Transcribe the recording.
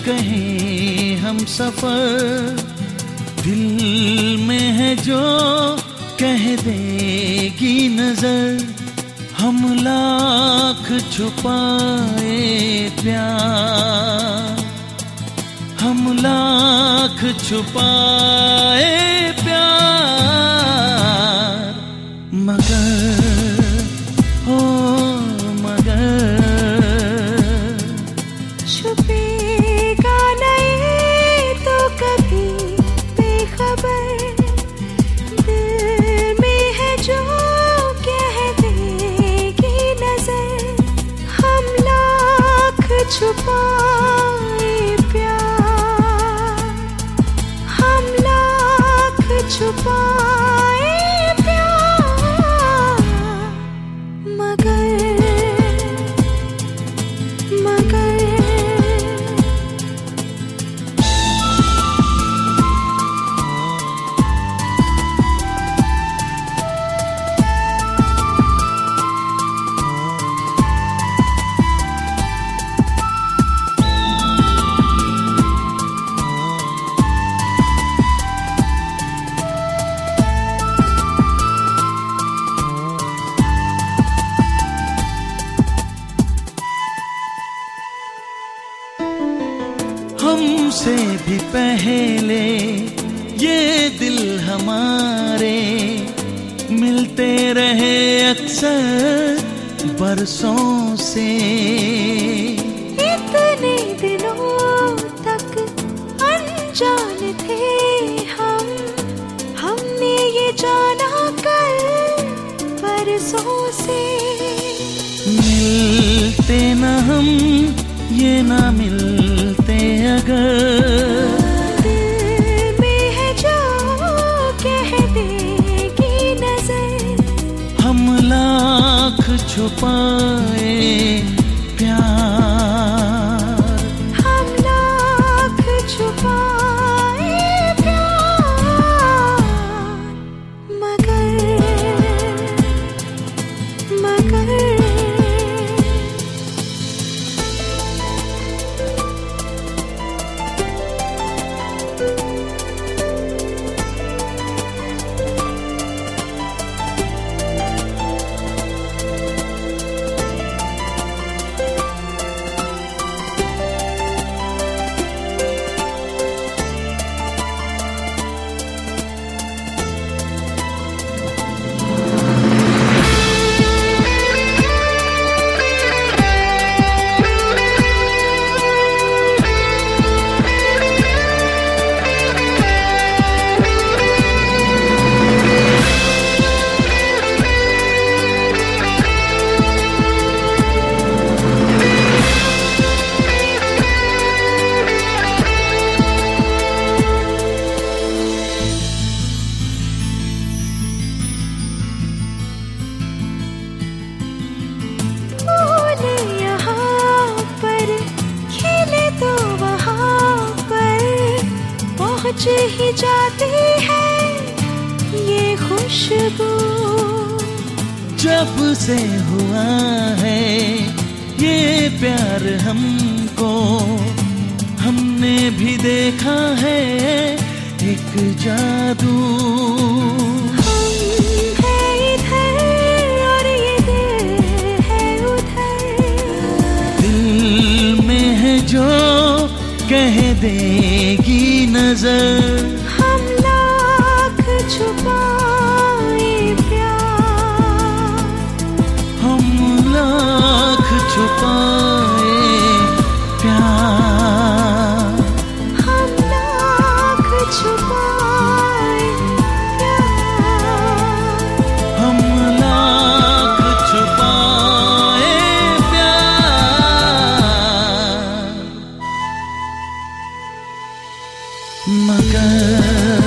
कहें हम सफर, दिल में है जो कह देगी नजर। हम लाख छुपाए प्यार, हम लाख छुपाए प्यार, मगर ओ मगर छुपेगा नहीं तो कभी बेखबर, दिल में है जो कह देगी नजर। हम लाख छुपाए प्यार, हम लाख छुपाए प्यार, मगर मगर हमसे भी पहले ये दिल हमारे मिलते रहे अक्सर बरसों से। इतने दिनों तक अनजान थे हम, हमने ये जाना कल बरसों से। मिलते न हम ये ना मिलते अगर, दिल में है जो कह देगी नजर। हम लाख छुपाए प्यार, हम लाख छुपाए प्यार, मगर मगर ही जाती है ये खुशबू। जब से हुआ है ये प्यार हमको, हमने भी देखा है एक जादू। हम है इधर और ये दिल है उधर, दिल में है जो कह देगी नजर। हम लाख छुपाए प्यार, हम लाख छुपाए प्यार, हम लाख छुपाए प्यार, हम लाख छुपाए प्यार, मगर